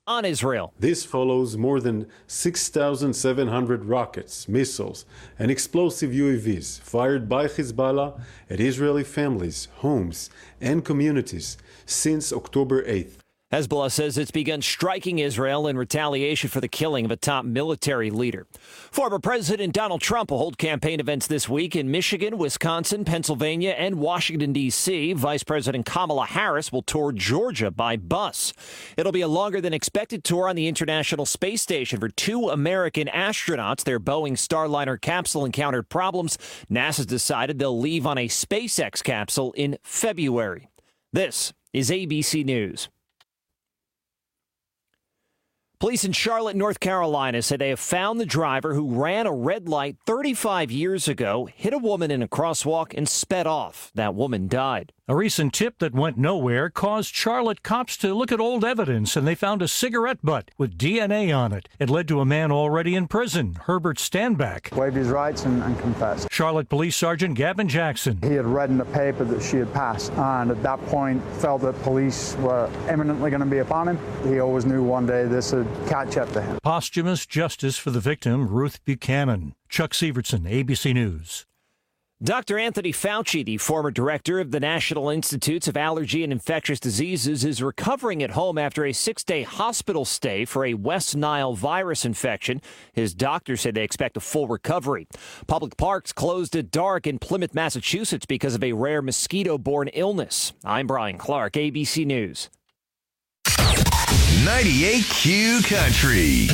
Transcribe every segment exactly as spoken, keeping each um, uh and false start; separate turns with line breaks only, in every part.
on Israel.
This follows more than six thousand seven hundred rockets, missiles, and explosive U A Vs fired by Hezbollah at Israeli families, homes, and communities since October eighth.
Hezbollah says it's begun striking Israel in retaliation for the killing of a top military leader. Former President Donald Trump will hold campaign events this week in Michigan, Wisconsin, Pennsylvania, and Washington, D C Vice President Kamala Harris will tour Georgia by bus. It'll be a longer than expected tour on the International Space Station for two American astronauts. Their Boeing Starliner capsule encountered problems. NASA's decided they'll leave on a SpaceX capsule in February. This is A B C News. Police in Charlotte, North Carolina say they have found the driver who ran a red light thirty-five years ago, hit a woman in a crosswalk, and sped off. That woman died.
A recent tip that went nowhere caused Charlotte cops to look at old evidence, and they found a cigarette butt with D N A on it. It led to a man already in prison, Herbert Standback.
Waived his rights and, and confessed.
Charlotte Police Sergeant Gavin Jackson.
He had read in the paper that she had passed, and at that point felt that police were imminently going to be upon him. He always knew one day this would catch up to him.
Posthumous justice for the victim, Ruth Buchanan. Chuck Severson, A B C News.
Doctor Anthony Fauci, the former director of the National Institutes of Allergy and Infectious Diseases, is recovering at home after a six-day hospital stay for a West Nile virus infection. His doctors say they expect a full recovery. Public parks closed at dark in Plymouth, Massachusetts because of a rare mosquito-borne illness. I'm Brian Clark, A B C News.
ninety-eight Q Country.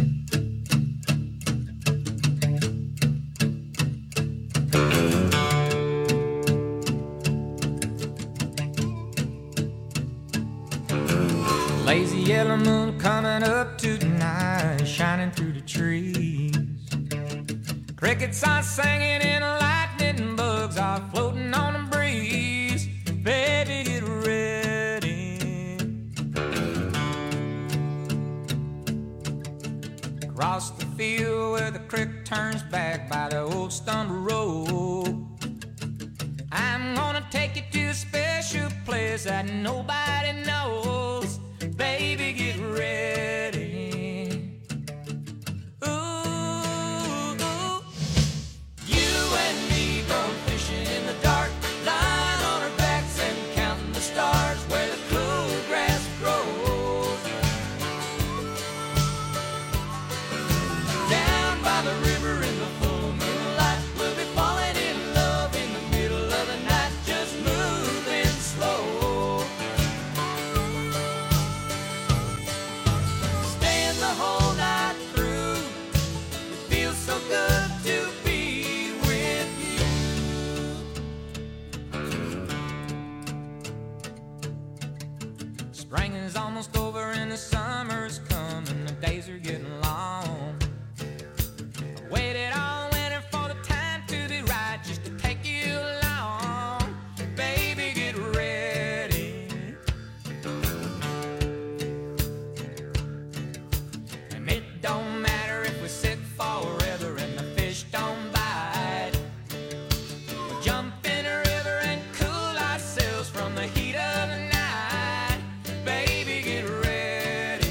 Lazy yellow moon coming up tonight, shining through the trees. Crickets are singing and lightning bugs are floating on the breeze. Baby, get ready. Across the field where the creek turns back by the old stumble road, I'm gonna take you to a special place that nobody knows. Baby, get ready. Ooh, ooh. You and me going fishing in the dark, lying on our backs and counting the stars where the cool grass grows. Down by the river in the full moonlight, we'll be falling in love in the middle of the night, just moving slow. The whole night through, it feels so good to be with you. Spring is almost over and the summer's coming, the days are getting long. I waited all winter for the time to be right, just to take you along. Baby, get ready. It don't matter if we sit forever and the fish don't bite. We'll jump in a river and cool ourselves from the heat of the night. Baby, get ready.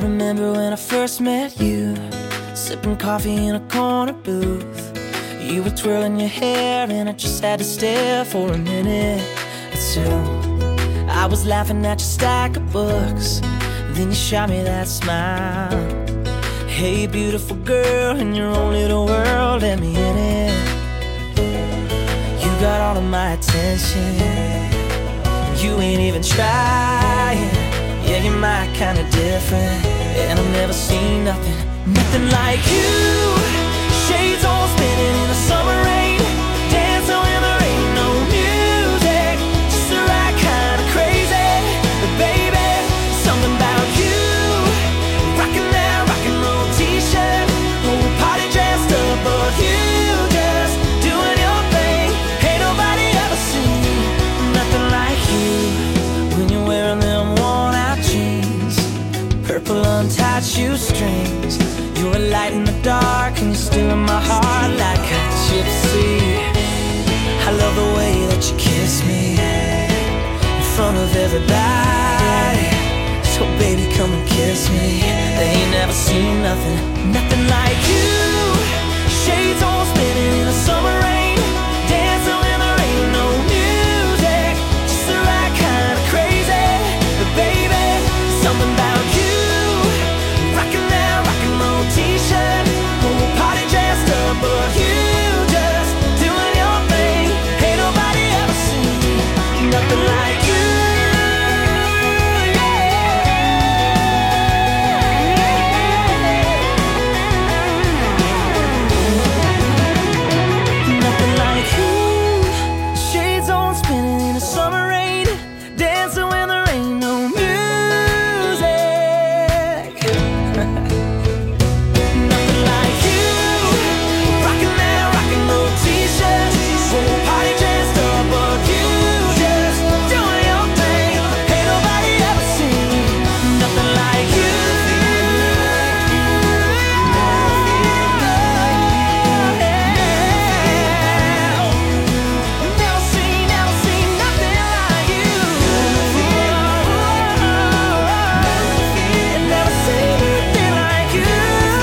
remember when I first met you, sipping coffee in a corner booth. You were twirling your hair and I just had to stare for a minute or two. I was laughing at your stack of books, then you shot me that smile. Hey beautiful girl, in your own little world, let me in it. You got all of my attention, you ain't even trying. Yeah, you're my kind of different, and I've never seen nothing, nothing like you. Shades all spinning in the summer rain, dancing when there ain't no music, just the right kind of crazy. But baby, something about you, rocking that rock and roll t-shirt, whole party dressed up, but you just doing your thing. Ain't nobody ever seen nothing like you. When you're wearing them worn out jeans, purple untied shoestrings, you're a light in the dark and you're still in my heart like a gypsy. I love the way that you kiss me in front of everybody. So baby, come and kiss me. They ain't never seen nothing, nothing like you. Shades all spinning in the summer rain, dancing when there ain't no music, just the right kind of crazy. But baby, something about you, rocking that rock and roll t-shirt, whole party dressed up, but you just doing your thing. Ain't nobody ever seen nothing like you. Nothing like you. Shades on spinning in the summer rain, dancing when there ain't no music. Nothing like you, rocking that rock and roll t-shirt, whole party dressed up, but you just doing your thing. Ain't nobody ever seen nothing like you. Never seen, never seen nothing like you. Never seen nothing like you.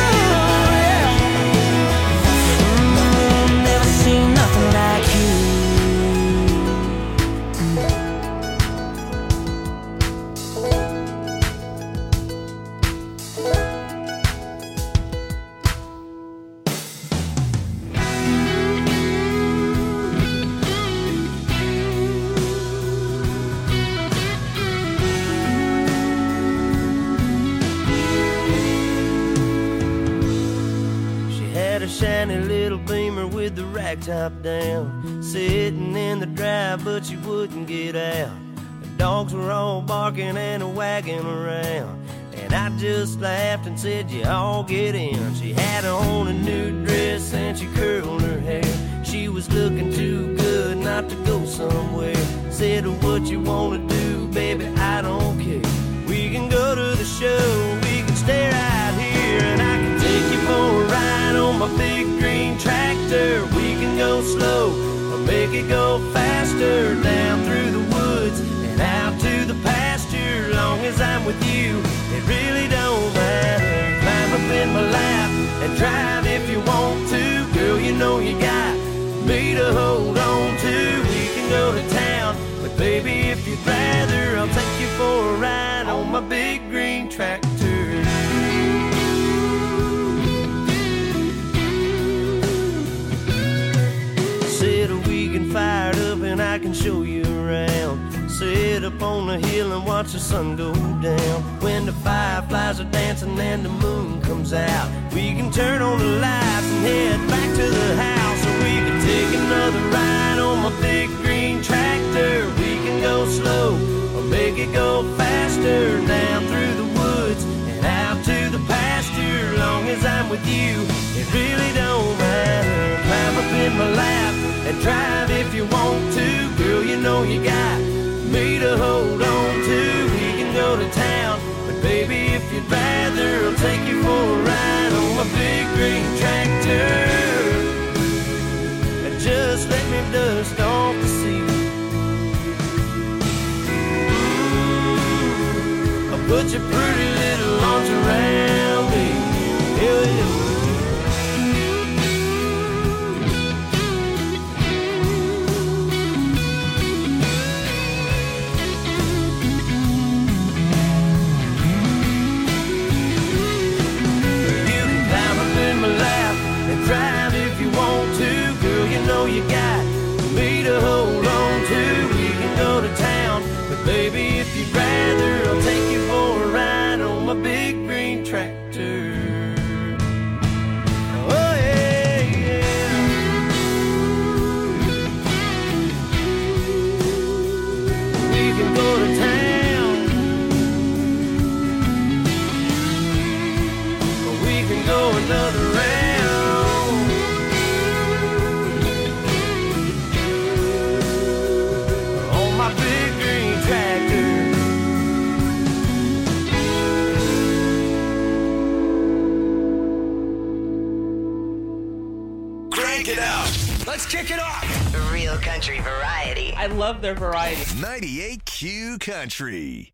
Never seen nothing like you.
She had a shiny little Beamer with the rag top down, sitting in the drive, but she wouldn't get out. The dogs were all barking and wagging around, and I just laughed and said, you all get in. She had on a new dress and she curled her hair. She was looking too good not to go somewhere. Said, what you wanna do, baby, I don't care. We can go to the show, we can stay right here, and I can take you for a ride on my big green tractor. We can go slow or make it go faster, down through the woods and out to the pasture. Long as I'm with you, it really don't matter. Climb up in my lap and drive if you want to. Girl, you know you got me to hold on to. We can go to town, but baby, if you'd rather, I'll take you for a ride on my big green tractor. Said we can fire it up and I can show you around. Sit up on the hill and watch the sun go down. When the fireflies are dancing and the moon comes out, we can turn on the lights and head back to the house. Or we can take another ride on my big green tractor. We can go slow or make it go faster, down through the woods and out to the pasture. Long as I'm with you, it really don't matter. Climb up in my lap and drive if you want to. Girl, you know you got me to hold on to. We can go to town, but baby, if you'd rather, I'll take you for a ride on my big green tractor. And just let me dust off the seat. Ooh, I'll put your pretty little launch arms around me. Yeah, yeah. Drive if you want to, girl, you know you got me to hold on to. We can go to town, but baby, if you'd rather, I'll take you for a ride on my big green tractor. Oh yeah, yeah. We can go to town, or we can go another round.
Let's kick it off.
Real country variety.
I love their variety.
ninety-eight Q Country.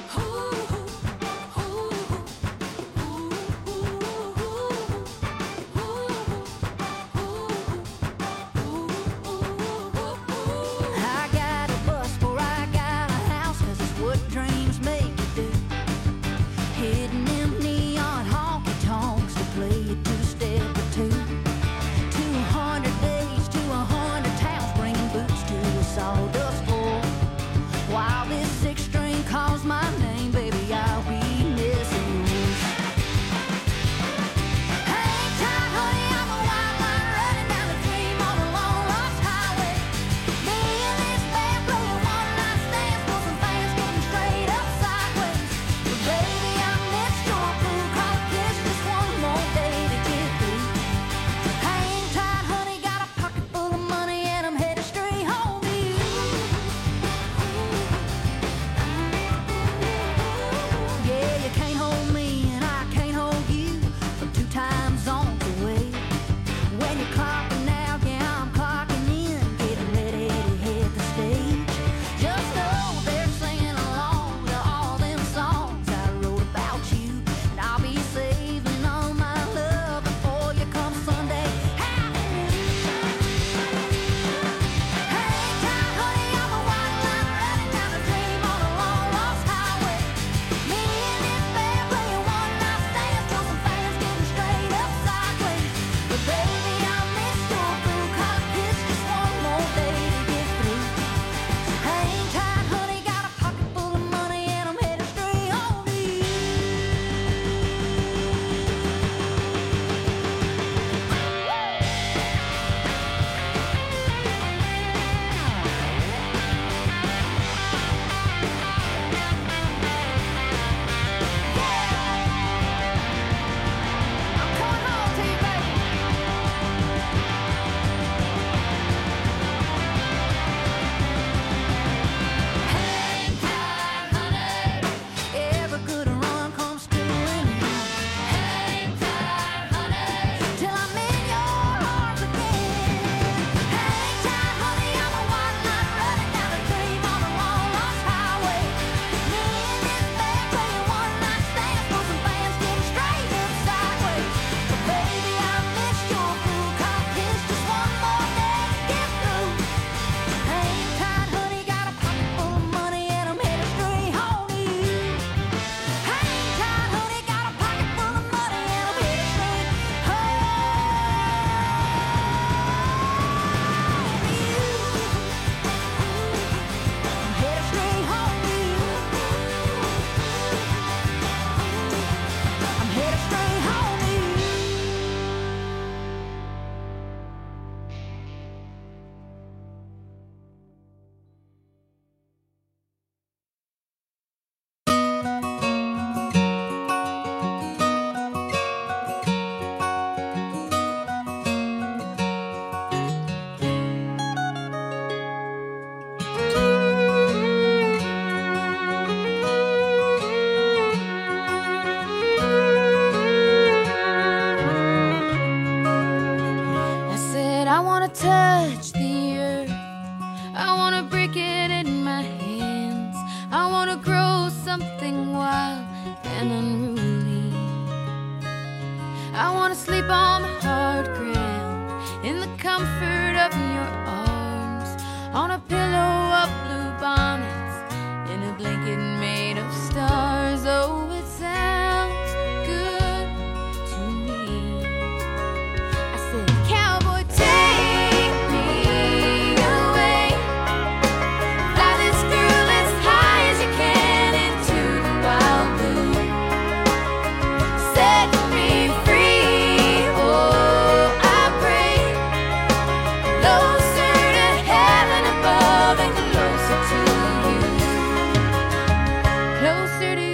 I got a bus or I got a house, 'cause it's what dreams make you do. Hitting them neon honky tonks to play a two-step or two. two hundred days to one hundred towns, bringing boots to a sawdust floor. While this six string calls my name, baby, I'll be missing you. Hang tight, honey, I'm a white line running down the dream on a long lost highway. Me and this band playing one night stands for some fans getting straight up sideways. But baby, I missed your blue car kiss, just one more day to get through. Hang tight, honey, got a pocket full of money and I'm headed straight home to you. Yeah, you can't hold me and I can't hold you from two time zones away. When you're clocking out, yeah, I'm clocking in, getting ready to hit the stage. Just know they're singing along to all them songs I wrote about you, and I'll be saving all my love before you come Sunday. Hallelujah. Hang tight, honey, I'm a white line running down the dream on a long lost highway. Me and this band playing one night stands till some fans getting straight up sideways. But baby, I missed your blue car kiss, just one more day to get through. Hang tight, honey, got a pocket full of money and I'm headed straight home to you. I'm coming home to you, baby. Hang tight, honey. Every good run comes to an end. Hang tight, honey, till I'm in your arms again. Hang tight, honey, I'm a white line running down the dream on a long lost highway. Me and this band playing one night stands for some fans getting straight up sideways. But baby, I missed your blue car kiss, just one more day to get through. Hang tight, honey, got a pocket full of money and I'm headed straight home to you. Hang tight, honey, got a pocket full of money and I'm headed straight home to you. I'm headed straight home to you. I'm headed straight home to you. I said I wanna touch the earth, I wanna break it in my hands, I wanna grow something wild and unruly. I wanna sleep on the hard ground in the comfort of your arms, on a pillow of blue bonnets, in a blanket made of stars. Oh, it sounds good to me. I said, cowboy, take me away, fly this girl as high as you can into the wild blue, set me free. Oh, I pray, closer to heaven above and closer to you, closer to you.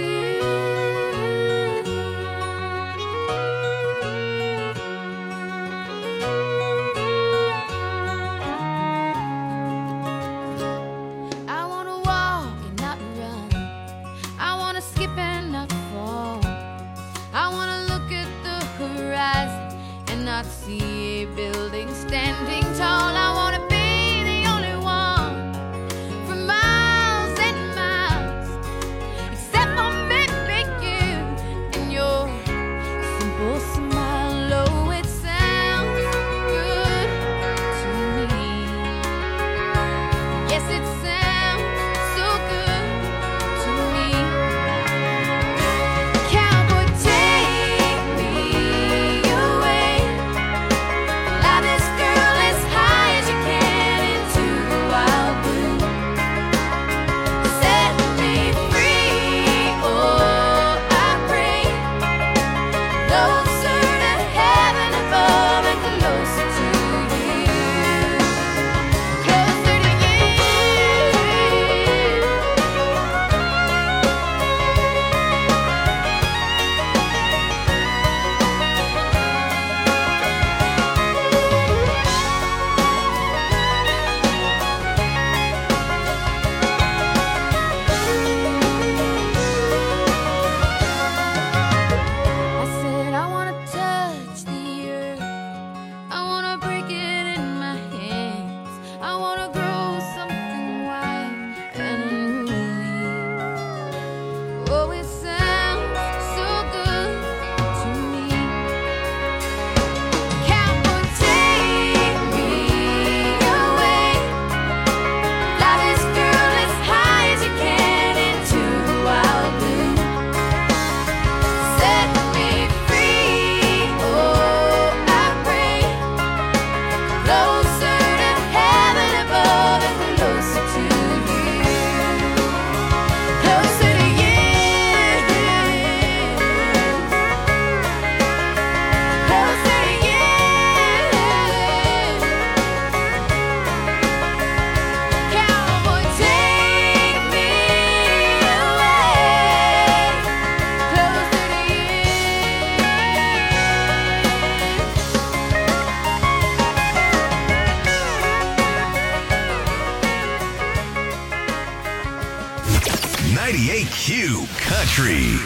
I wanna walk and not run, I wanna skip and not fall, I wanna look at the horizon and not see a building standing tall. I wanna be the only one for miles and miles, except for maybe you and your simple smile. Oh, it sounds good to me. Yes, it sounds so good to me. Cowboy, take me away, fly this girl as high as you can into the wild blue, set me free. Oh, I pray, closer to heaven above and closer to you, closer to you. I said, I wanna touch the earth, I wanna break it in my hands, I wanna grow something wild and unruly. Oh, it sounds so good to me. Cowboy, take me away, fly this girl as high as you can into the wild blue, set me free. Oh, I pray, closer to heaven above and closer to you, closer to you, closer to you. Cowboy, take me away, closer to you.
ninety-eight Q Country.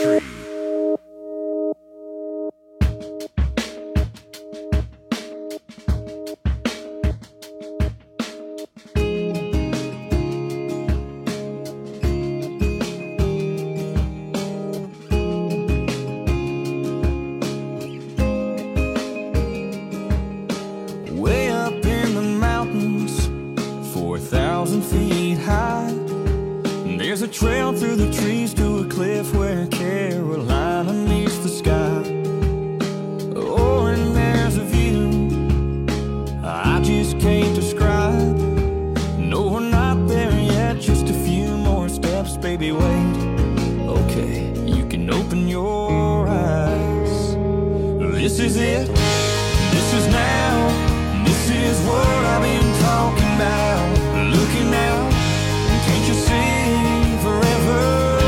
Way up in the mountains, four thousand feet high, there's a trail through the trees to a cliff where Carolina meets the sky. Oh, and there's a view I just can't describe. No, we're not there yet, just a few more steps, baby, wait. Okay, you can open your eyes. This is it, this is now. This is what I've been talking about. Looking out, can't you see forever?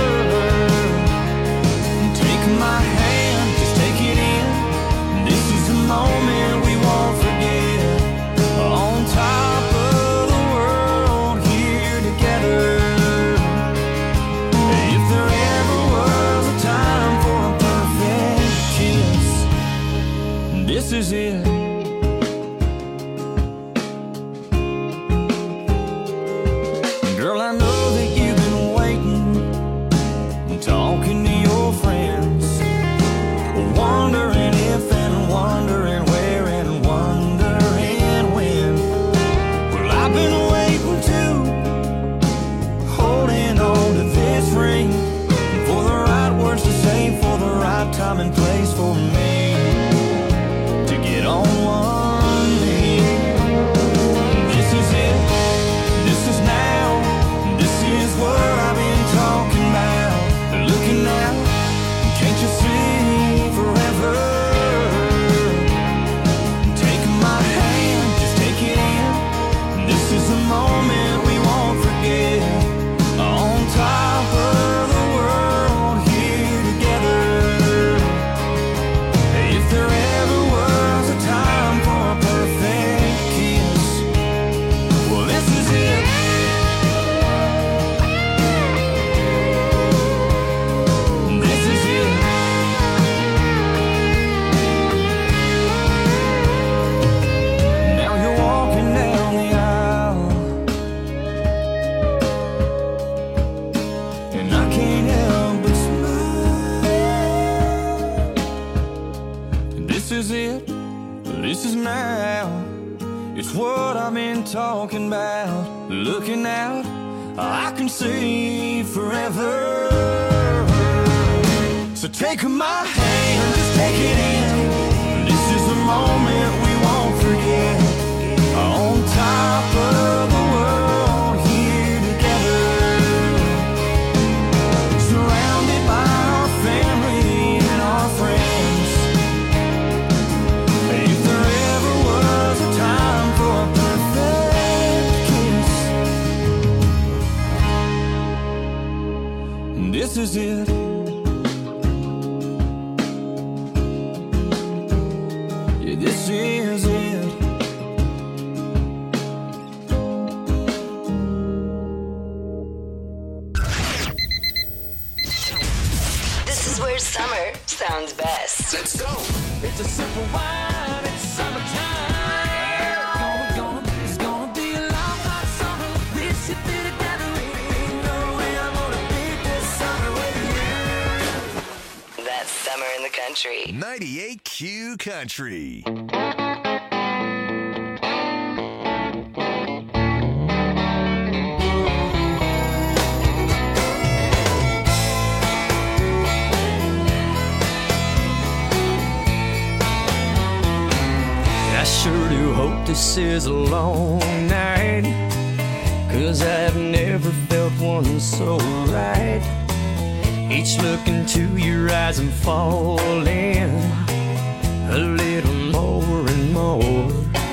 Take my hand, just take it in. This is the moment we won't forget. On top of the world, here together. If there ever was a time for a perfect kiss, this is it. Girl, I know that you've been waiting, talking to your friends, wondering if talking about, looking out, I can see forever. So take my hand, just take it in. This is a moment we won't forget. On top of the world, here together, surrounded by our family and our friends. If there ever was a time for a perfect kiss, this is it. Yeah, this is it.
Where summer sounds best.
Let's go. It's a simple wine. It's summertime. Gonna, gonna, it's gonna be a long hot summer. We should be together. Ain't no way I'm gonna beat this summer with you.
That's summer in the country.
ninety-eight Q Country.
I sure do hope this is a long night, 'cause I've never felt one so right. Each look into your eyes I'm falling a little more and more.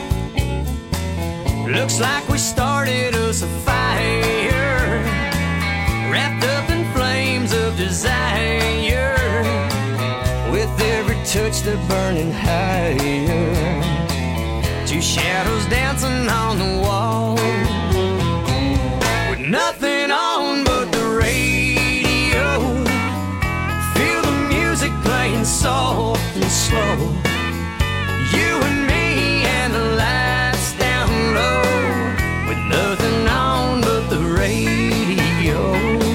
Looks like we started us a fire, wrapped up in flames of desire. With every touch they're burning higher. Two shadows dancing on the wall, with nothing on but the radio. Feel the music playing soft and slow. You and me and the lights down low, with nothing on but the radio.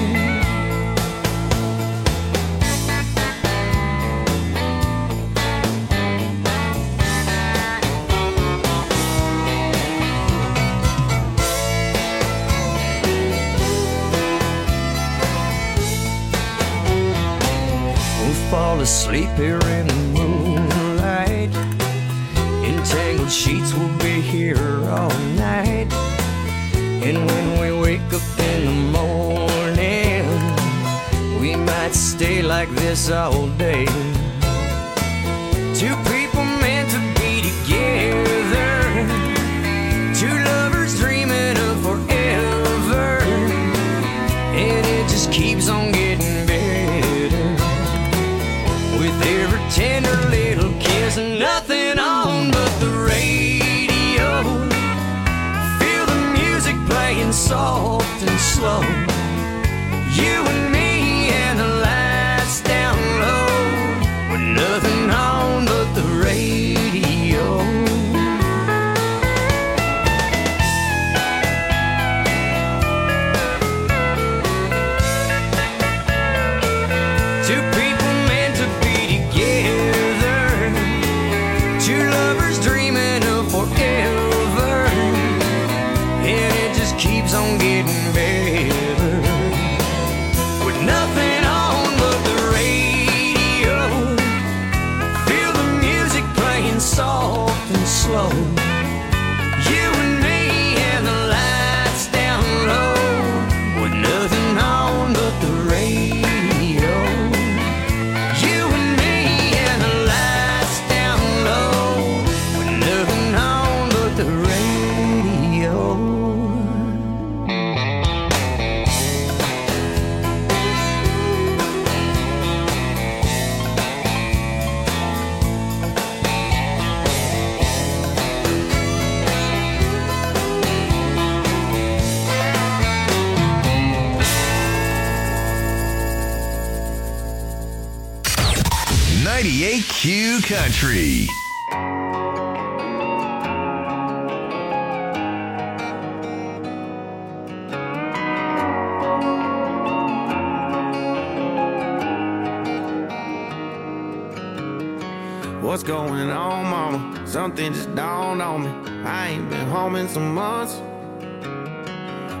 Fall asleep here in the moonlight. Entangled sheets will be here all night. And when we wake up in the morning, we might stay like this all day. Two people meant to be together, two lovers dreaming of forever. And it just keeps on getting better, with every tender little kiss and nothing on but the radio. Feel the music playing soft and slow. You and me and the lights down low, with nothing on but the radio. Two people meant to be together, two lovers dreaming of forever. And it just keeps on getting better, with nothing on but the radio. Feel the music playing soft and slow. You and me and the lights down low, with nothing on but the radio. You and me and the lights down low, with nothing on but the radio.
ninety-eight Q Country.
What's going on, mama? Something just dawned on me. I ain't been home in some months.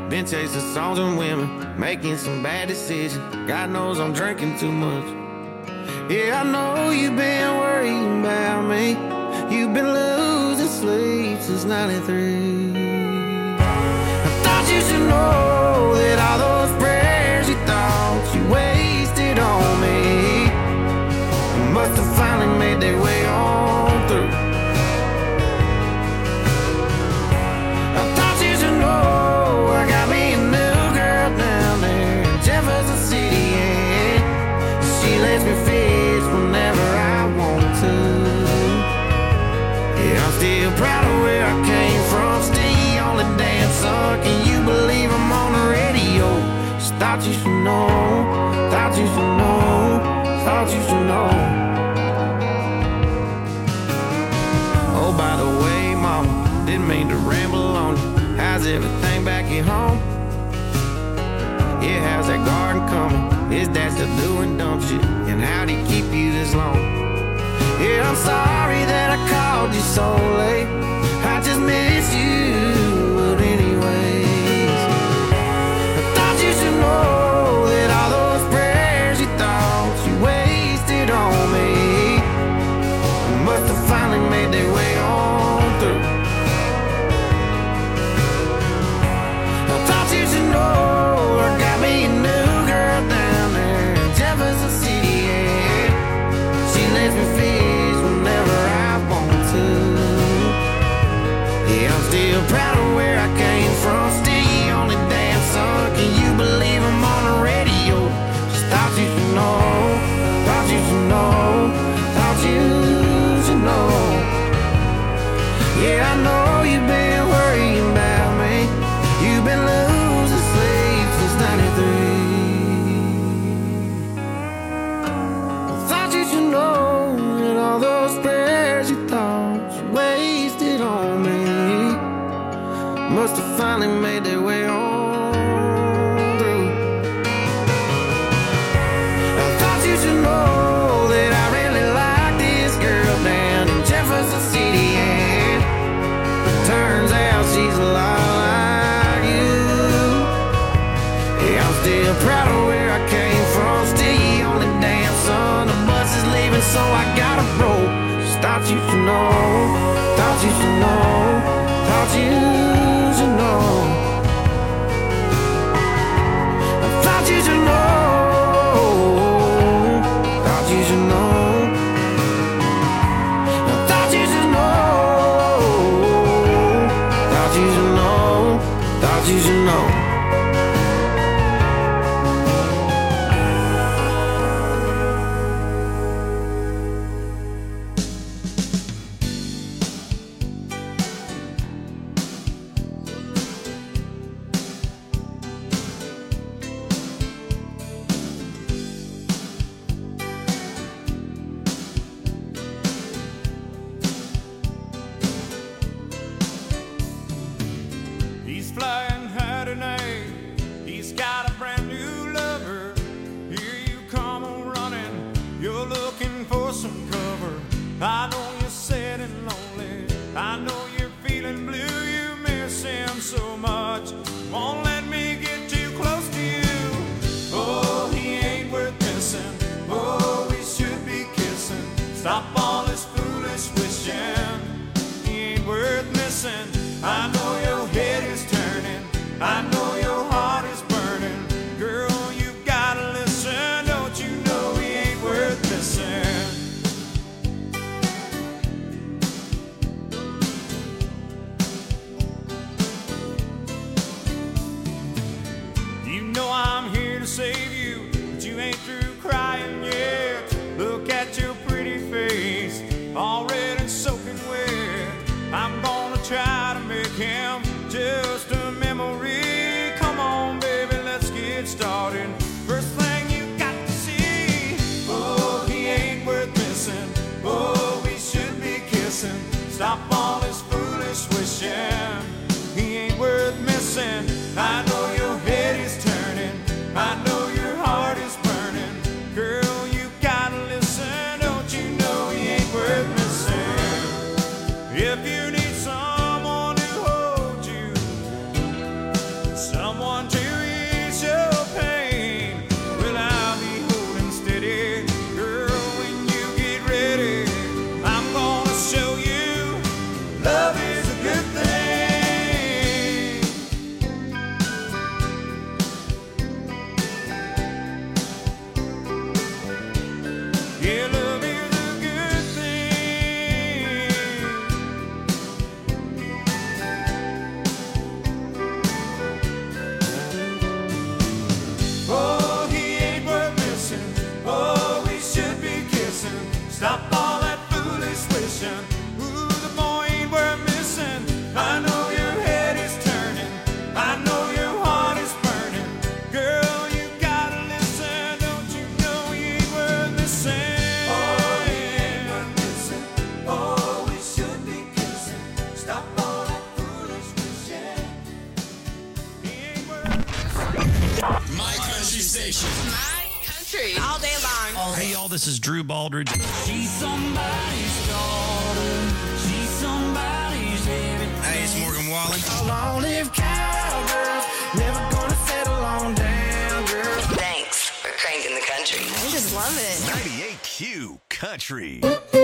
Been chasing songs and women, making some bad decisions. God knows I'm drinking too much. Yeah, I know you've been worrying about me. You've been losing sleep since ninety-three. I thought you should know that all those prayers you thought you wasted on me must have finally made their way on through. I thought you should know I got me a new girl down there in Jefferson City, and she lets me fish whenever I want to. Yeah, I'm still proud of where I came from, still the only damn son. Can you believe I'm on the radio? Just thought you should know, thought you should know, thought you should know. Oh, by the way, mama, didn't mean to ramble on you. How's everything back at home? Yeah, how's that garden coming? Is that still doing dumb shit? And how'd he keep you this long? Yeah, I'm sorry that I called you so late. I just miss you, but anyways, I thought you should know that all those prayers you thought you wasted on me must have finally made their way on through. I thought you should know I got me a new girl down there in Jefferson City, yeah. She lets me fish whenever I want to. Yeah, I'm still proud of where I came from, still the only damn son. Can you believe I'm on the radio? Just thought you should know, thought you should know, thought you should know. Yeah, I know you've been worrying about me. You've been losing sleep since ninety-three. I thought you should know that all those prayers you thought you wasted on me must have finally made their way on through. I thought you should know that I really like this girl down in Jefferson City, and turns out she's a lot like you. Yeah, I'm still proud of where I came from, still the only damn son. The bus is leaving, so I gotta roll. Just thought you should know, thought you should know, thought you should know. I thought you should know, thought you should know. I thought you should know, thought you should know, thought you should know.
He's flying high tonight. He's got a brand new lover. Here you come running. You're looking for some cover. I know you're sad and lonely. I know you're feeling blue. You miss him so much. Won't let me get too close to you. Oh, he ain't worth missing. Oh, we should be kissing. Stop all this foolish wishing. He ain't worth missing. I know your head is turning. I know your heart is burning. Girl, you gotta listen. Don't you know he ain't worth missing? You know I'm here to save you, but you ain't through crying yet. Look at your pretty face, already soaking wet. I'm gonna try to make him just a memory. Come on, baby, let's get started. First thing you got to see, oh, he ain't worth missing. Oh, we should be kissing. Stop all this foolish wishing. He ain't worth missing. I know your head is turning. I know your heart is burning. Girl, you gotta listen. Don't you know he ain't worth missing? If you need someone to hold you, someone
station.
My country. All day long.
Hey, y'all, this is Drew Baldridge.
She's somebody's daughter. She's somebody's everything.
Hey, it's Morgan Wallen.
Long live cowgirls. Never gonna settle on down, girl.
Thanks for cranking the country.
I just love it.
ninety-eight Q Country.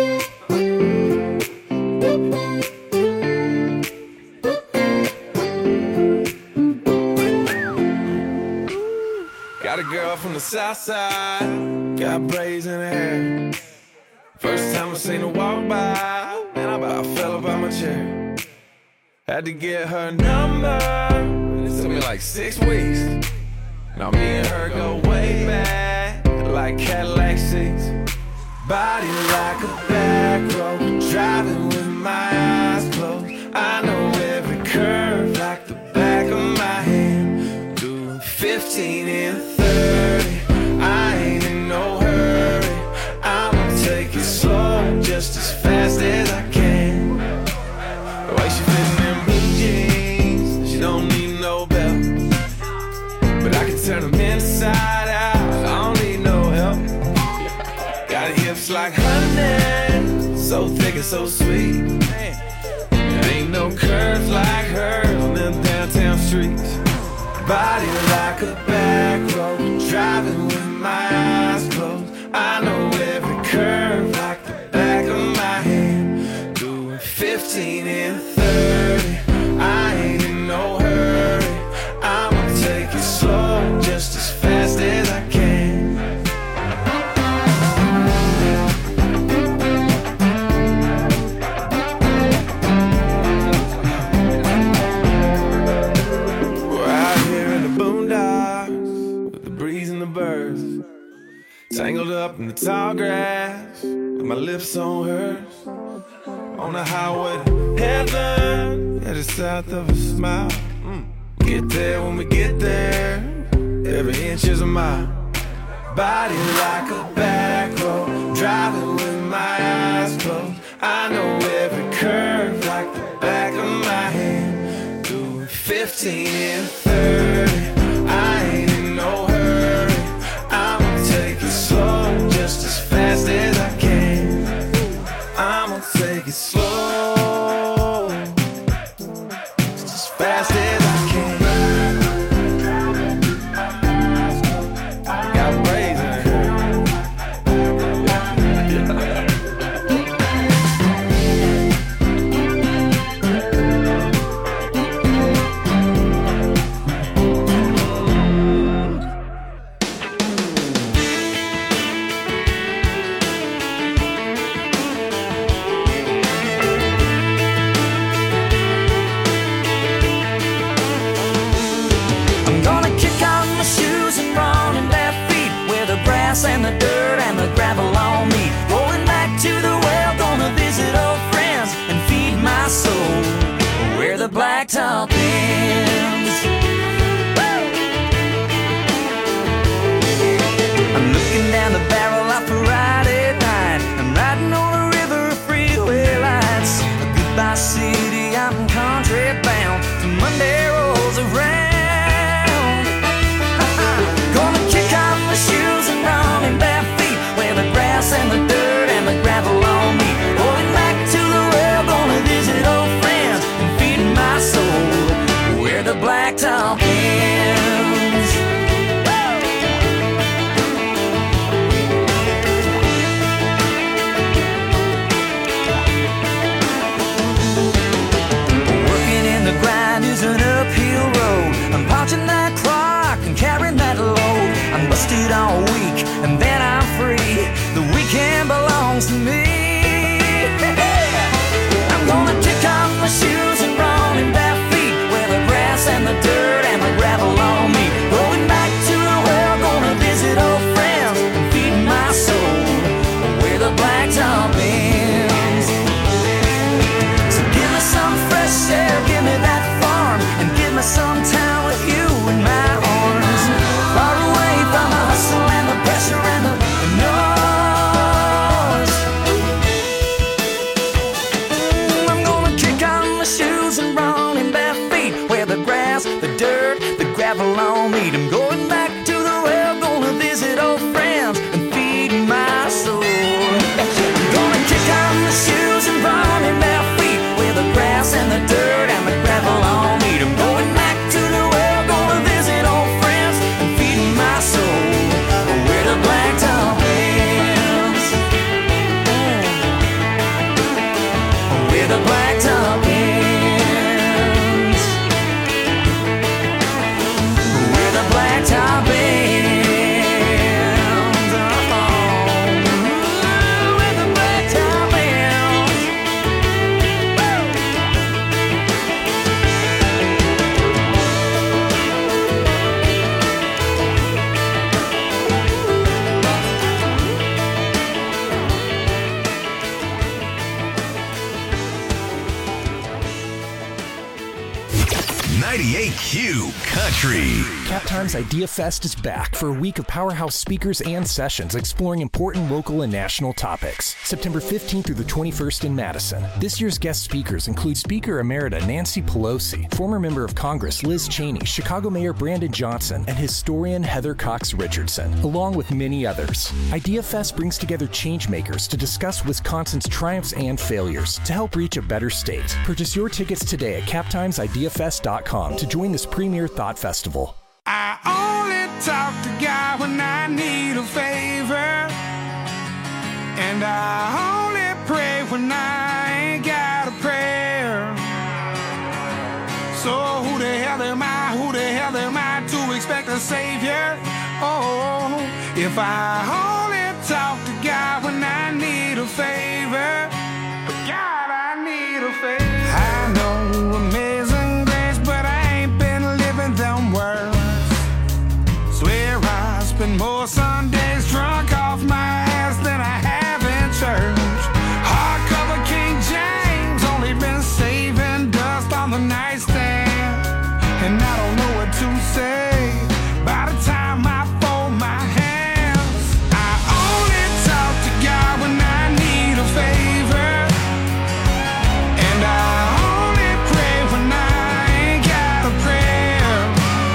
Got a girl from the south side, got braids in her hair. First time I seen her walk by, and I about fell up out my chair. Had to get her number, it took me like six weeks. Now me and her go way back, like Cadillac seats. Body like a back road, driving with my eyes closed. I know every curve like the back of my hand. Doing fifteen and thirty, I ain't in no hurry. I'ma take it slow, just as fast as I can. The way she fitting in blue jeans, she don't need no belt. But I can turn them inside out, I don't need no help. Got hips like honey, so thick and so sweet. There ain't no curves like hers on them downtown streets. Body like a back road, driving with my eyes closed. I know every curve like the back of my hand. Doing fifteen and thirty, I ain't in no hurry. I'ma take it slow, just as fast as I can. Tangled up in the tall grass, with my lips on hers. On the highway to heaven, yeah, just south of a smile. Mm. Get there when we get there, every inch is a mile. Body like a back road, driving with my eyes closed. I know every curve like the back of my hand. Doing fifteen and thirty, I ain't in no hurry. I'ma take it slow, just as fast as I can. I'ma take it slow, just as fast as I can. Got braids in her hair.
And the dirt and the gravel on me. Going back to the well, gonna visit old friends and feed my soul where the blacktop ends. Woo! I'm looking down the barrel of Friday night. I'm riding on a river of freeway lights. Goodbye city, I'm country bound. Monday rolls around. Gonna kick off my shoes and run in bare feet where the grass and the dirt and the gravel on me. Going back to the well, gonna visit old friends and feed my soul where the blacktop ends. Working in the grind is an uphill road. I'm punching that clock and carrying that load. I'm busted all week and then I'm free. The weekend belongs to me. I'm gonna kick off my shoes and run in bare feet where the grass and the dirt and the gravel on me. Going back to the well, gonna visit old friends and feed my soul where the blacktop ends. So give me some fresh air, give me that farm, and give me some time with you in my arms. Far away from the hustle and the pressure and the noise. I'm gonna kick on my shoes and run in bare feet where the grass, the dirt, the gravel on me. I'm going back to the well, gonna
Country.
Cap Times Idea Fest is back for a week of powerhouse speakers and sessions exploring important local and national topics. September fifteenth through the twenty-first in Madison. This year's guest speakers include Speaker Emerita Nancy Pelosi, former member of Congress Liz Cheney, Chicago Mayor Brandon Johnson, and historian Heather Cox Richardson, along with many others. Idea Fest brings together changemakers to discuss Wisconsin's triumphs and failures to help reach a better state. Purchase your tickets today at cap times idea fest dot com to join this premier thought festival.
I only talk to God when I need a favor, and I only pray when I ain't got a prayer. So who the hell am I, who the hell am I to expect a savior? Oh, if I only talk to God when I need a favor, God, I need a favor. I know amazing grace, but I ain't been living them words. Swear I spend more Sundays drunk off my ass than I have in church. Hardcover King James, only been saving dust on the nightstand, and I don't know what to say by the time I fold my hands. I only talk to God when I need a favor, and I only pray when I ain't got a prayer.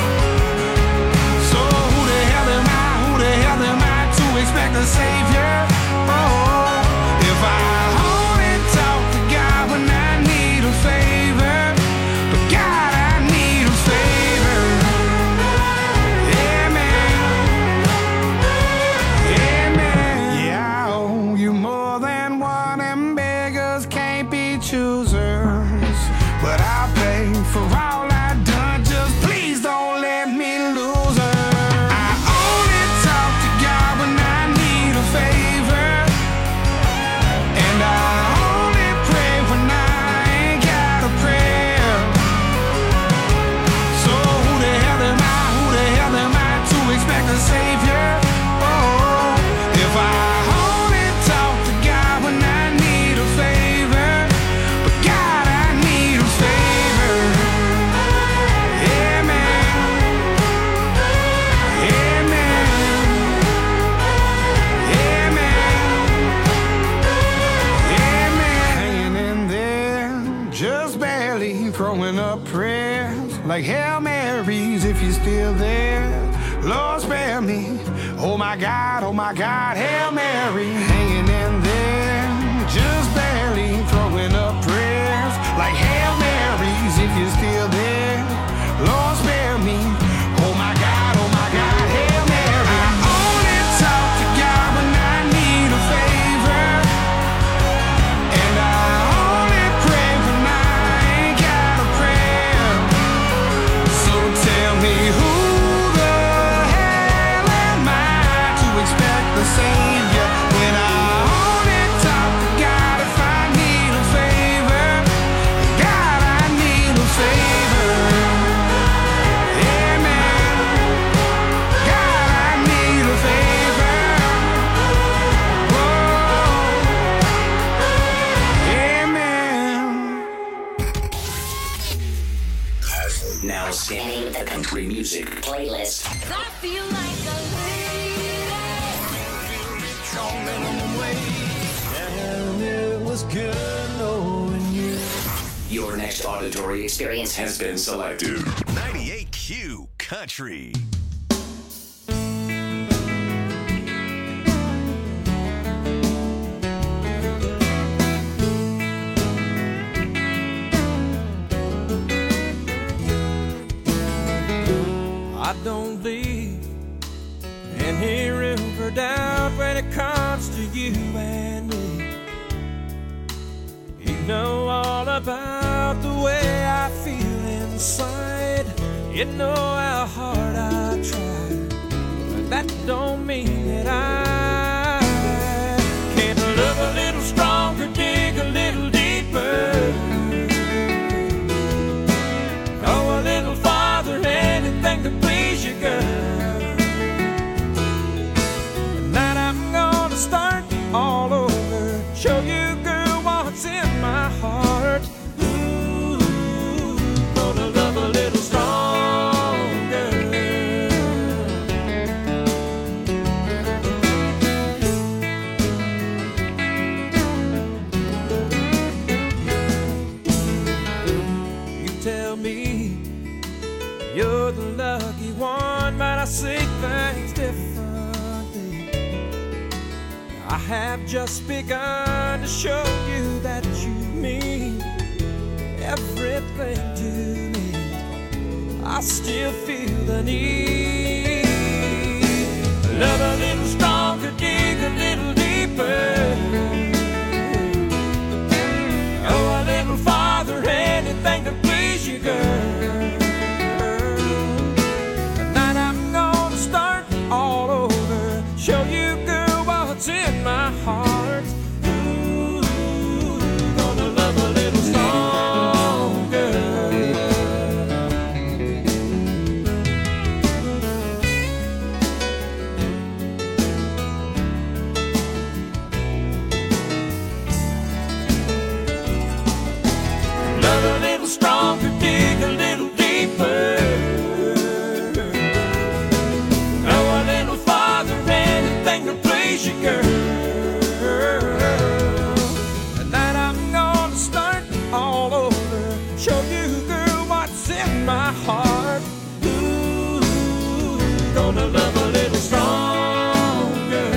So who the hell am I, who the hell am I to expect a savior? Oh, if I only talk to God when I need a favor, but God, I need a favor. Yeah, man. Yeah, man. Yeah, I owe you more than one, and beggars can't be choosers. But I'll pay for all I've done, just please don't let me lose her. I only talk to God when I need a favor, and I only pray when I ain't got a prayer. So who the hell am I, who the hell am I to expect a savior? Oh, if I only talk to God when I need a favor, but God, I need a favor. Yeah, man. Yeah, man. Yeah, man. Yeah, man. Hanging in there, just barely throwing up prayers like Hail Marys if you're still there. Lord, spare me. Oh my God, oh my God, Hail Mary. Hanging in there, just barely throwing up prayers like Hail Marys if you're still there. Lord, spare me. Oh my God, oh my God, Hail Mary. I only talk to God when I need a favor, and I only pray when I ain't got a prayer. So tell me who the hell am I to expect the savior when I only talk to God if I need a favor? God, I need a favor. Yeah, man. God, I need a favor. Whoa. Yeah, man.
Now scanning the country music playlist.
I feel like a
And it was good knowing you.
Your next auditory experience has been selected.
ninety-eight Q Country.
I don't leave any room for doubt when it comes to you and me. You know all about the way I feel inside. You know how hard I try, but that don't mean that I can't love a little stronger, dig a little deeper, go a little farther, anything to please you, girl. Tonight I'm gonna start all over, show you, girl, what's in my heart. Ooh, gonna love a little stronger.
say things differently. I have just begun to show you that you mean everything to me. I still feel the need. Love a little stronger, dig a little deeper. Oh, a little farther, anything to please you, girl. Tonight I'm gonna start all over, show you, girl, what's in my heart. Ooh, gonna love a little stronger. Love a little stronger, dig a little deeper. Go a little farther, anything to please you, girl. Tonight I'm gonna start all over, show you, girl, what's in my heart. Ooh, gonna love a little stronger.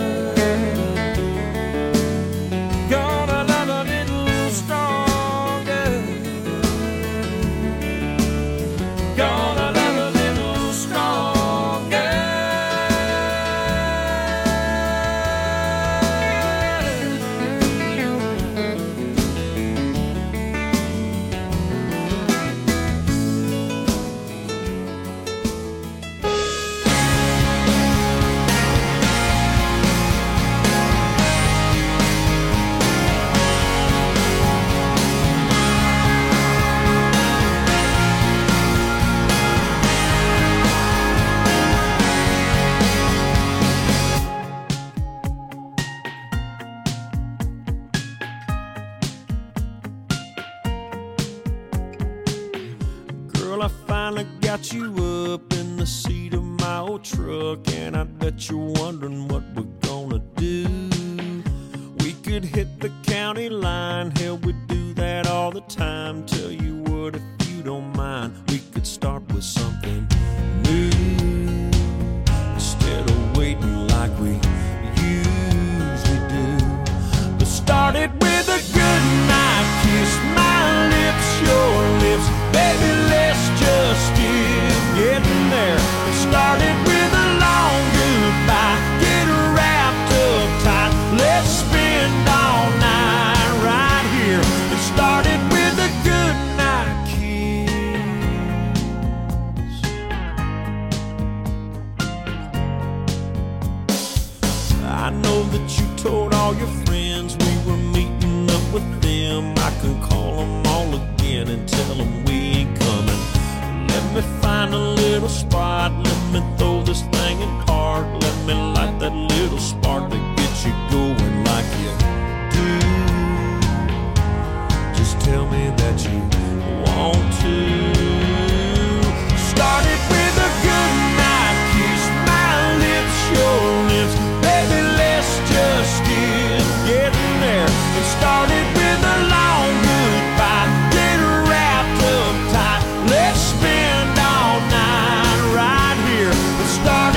Gonna love a little stronger. Gonna love a little stronger. Girl, I finally got you up in the seat of my old truck, and I bet you're wondering what we're gonna do. We could hit the county line, hell, we do that all the time. Tell you what, if you don't mind, we could start with something new instead of waiting like we usually do. Let's start it with a good night kiss, my lips, your lips, baby, let's just get getting there. Let's start it with a long goodbye, get wrapped up tight, let's spend all night right here. Let's start it with a good night kiss. I know that you told all your friends we were meeting up with them. I can call them all again and tell them we ain't coming. Let me find a little spot, let me throw this thing in park, let me light that little spark to get you going like you do. Just tell me that you want to. Start it with a good night kiss, my lips, your lips, baby, let's just get getting there. And start it with a long goodbye, get wrapped up tight, let's spend all night right here. Let's start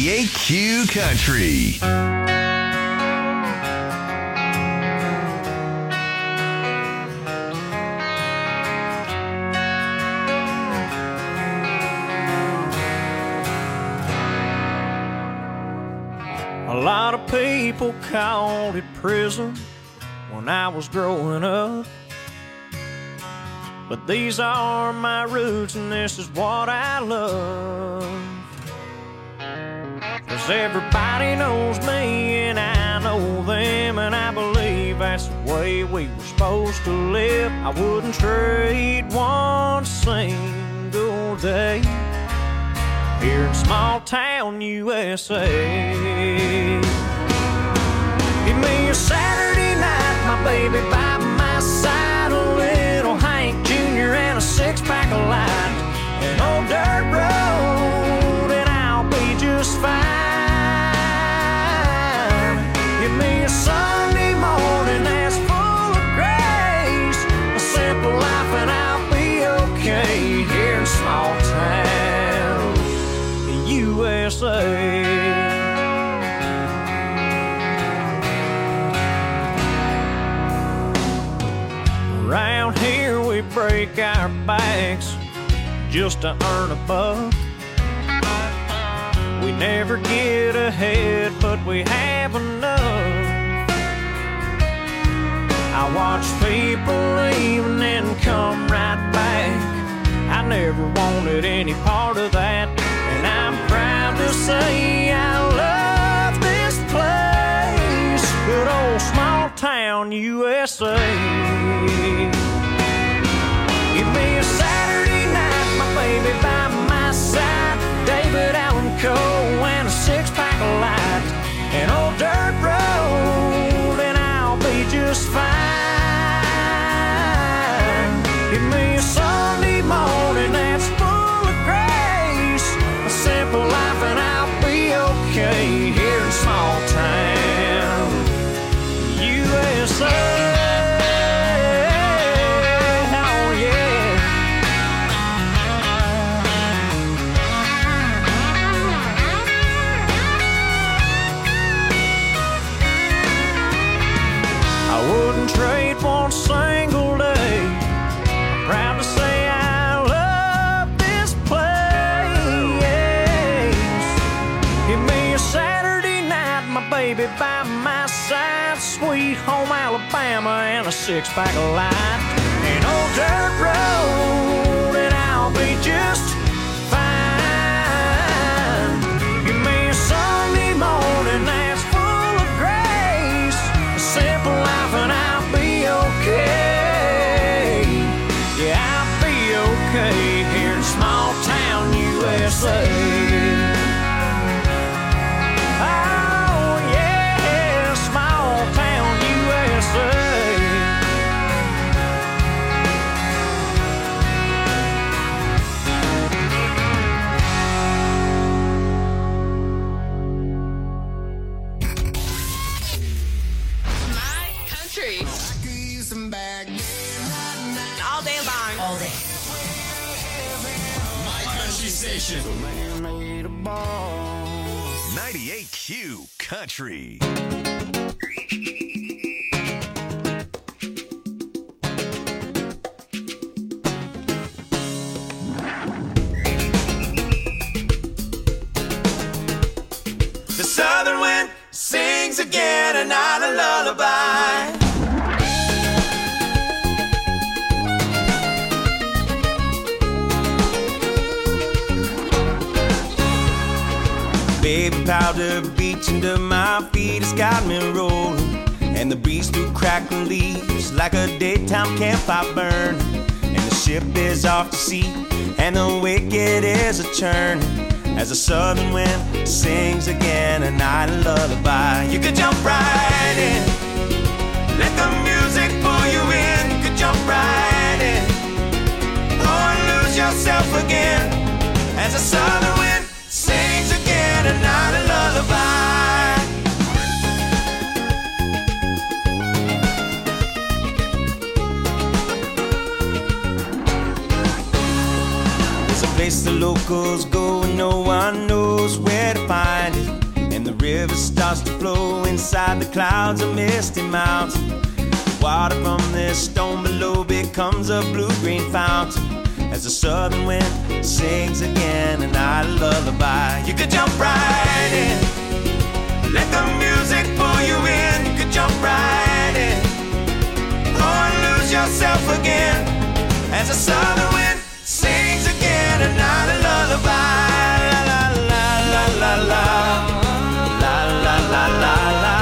ninety-eight Q Country.
A lot of people called it prison when I was growing up, but these are my roots and this is what I love. 'Cause everybody knows me and I know them, and I believe that's the way we were supposed to live. I wouldn't trade one single day here in small town U S A. Give me a Saturday night, my baby by my side, a little Hank Junior and a six-pack of light, an old dirt road, and I'll be just fine. Give me a Sunday morning that's full of grace, a simple life, and I'll be okay here in small town U S A. Around here we break our backs just to earn a buck. We never get ahead, but we have enough. I watch people leave and then come right back. I never wanted any part of that, and I'm proud to say I love this place, good old small town U S A. Give me a Saturday night, my baby by my side, David Allan Coe and a six-pack of light, an old dirt road, and I'll be just fine. Give me a Sunday morning that's full of grace, a simple life, and I'll be okay here in small town U S A. Trade one single day. I'm proud to say I love this place. Give me a Saturday night, my baby by my side, sweet home Alabama and a six-pack of light, an old dirt road, and I'll be just fine. Give me a Sunday morning that's full of grace, a simple life, and I'll okay. Yeah, I'll be okay here in small town U S A. Oh yeah, small town U S A.
My country. All day long. All day.
My country station. ninety-eight Q Country.
The southern wind sings again, and not a lullaby. Baby powder beach under my feet has got me rolling, and the breeze through crackling leaves like a daytime campfire burn. And the ship is off to sea, and the wicked is a churning, as the southern wind sings again a night lullaby. You could jump right in, let the music pull you in. You could jump right in, or lose yourself again, as the southern wind sings again a night lullaby. There's a place the locals go and no one knows where to find it. river starts to flow inside the clouds of misty mountain. Water from this stone below becomes a blue-green fountain as the southern wind sings again a night lullaby. You could jump right in, let the music pull you in. You could jump right in, or lose yourself again as the southern wind sings again a night lullaby. La la la la la la la la la la.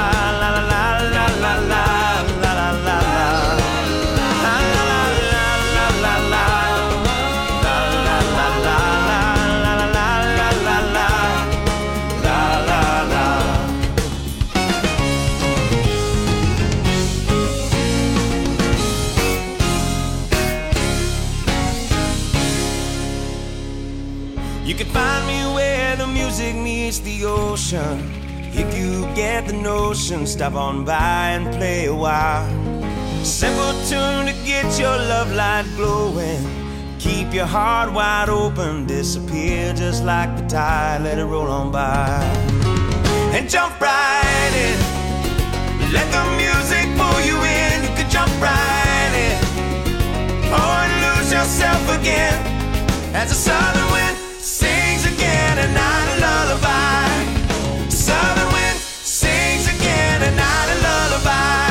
You can find me where the music meets the ocean. If you get the notion, stop on by and play a while. Simple tune to get your love light glowing. Keep your heart wide open, disappear just like the tide, let it roll on by. And jump right in, let the music pull you in. You can jump right in, or lose yourself again as the southern wind sings again a night lullaby. Southern wind sings again a night lullaby.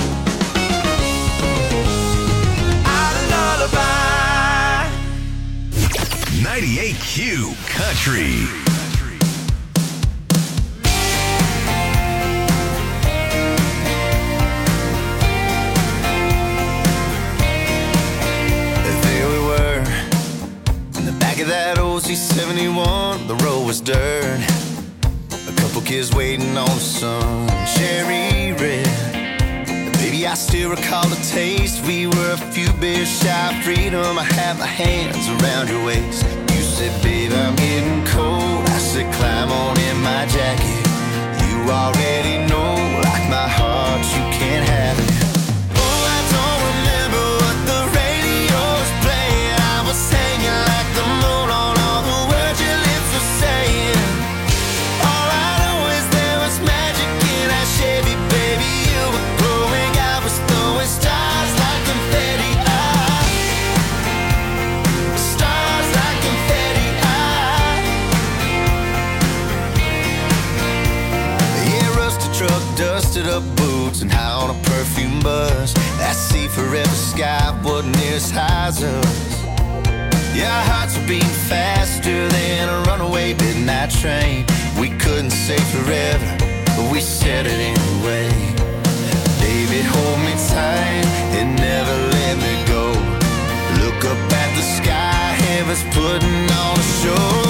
A lullaby.
ninety-eight Q Country.
That old C seventy-one, the road was dirt. A couple kids waiting on the sun, cherry red. Baby, I still recall the taste. We were a few beers shy of freedom. I had my hands around your waist. You said, babe, I'm getting cold. I said, climb on in my jacket. You already know, like my heart, you can't have it. Oh, I don't remember what the radio was playing. I was hanging like the moon. Dusted up boots and high on a perfume buzz. That sea forever sky wasn't near as high as us. Yeah, our hearts were beating faster than a runaway midnight train. We couldn't say forever, but we said it anyway. Baby, hold me tight and never let me go. Look up at the sky, heaven's putting on a show.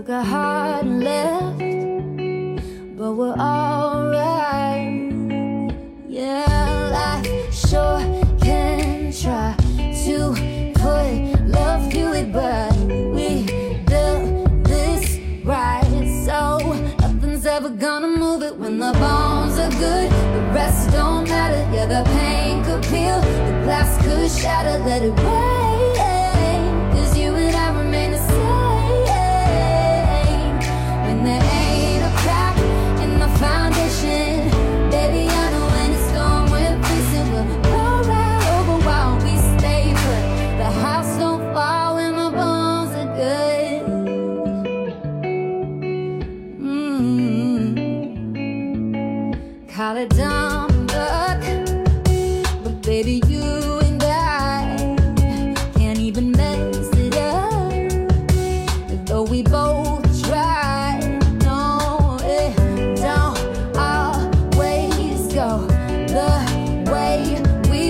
took our heart and left, but we're alright. Yeah, life sure can try to put love to it, but we built this right, so nothing's ever gonna move it. When the bones are good, the rest don't matter. Yeah, the pain could peel, the glass could shatter. Let it rain, 'cause you and I remain the same. When there ain't a crack in the foundation, baby, I know when it's storm we're facing, we'll roll right over while we stay put. The house don't fall when the bones are good. Mm-hmm. Call it dumb luck, but baby, you and I can't even mess it up. Though we both try, no, it don't always go the